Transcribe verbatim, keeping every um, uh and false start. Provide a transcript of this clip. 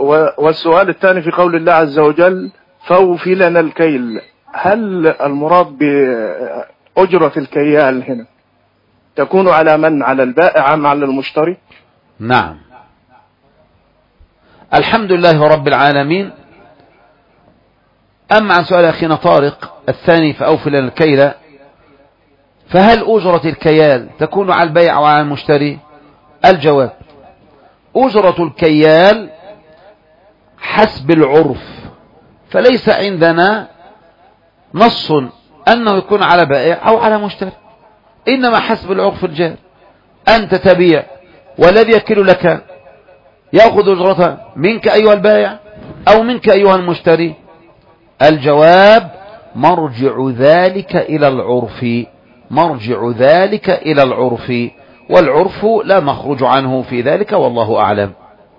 والسؤال الثاني في قول الله عز وجل فأوفي لنا الكيل، هل المراد بأجرة الكيال هنا تكون على من؟ على البائع أم على المشتري؟ نعم. الحمد لله رب العالمين. أما عن سؤال أخينا طارق الثاني فأوفي لنا الكيل، فهل أجرة الكيال تكون على البائع وعلى المشتري؟ الجواب: أجرة الكيال حسب العرف، فليس عندنا نص أنه يكون على بائع أو على مشتري، إنما حسب العرف الجاري. أنت تبيع والذي يكل لك يأخذ أجرته منك أيها البائع أو منك أيها المشتري؟ الجواب: مرجع ذلك إلى العرف، مرجع ذلك إلى العرف، والعرف لا نخرج عنه في ذلك، والله أعلم.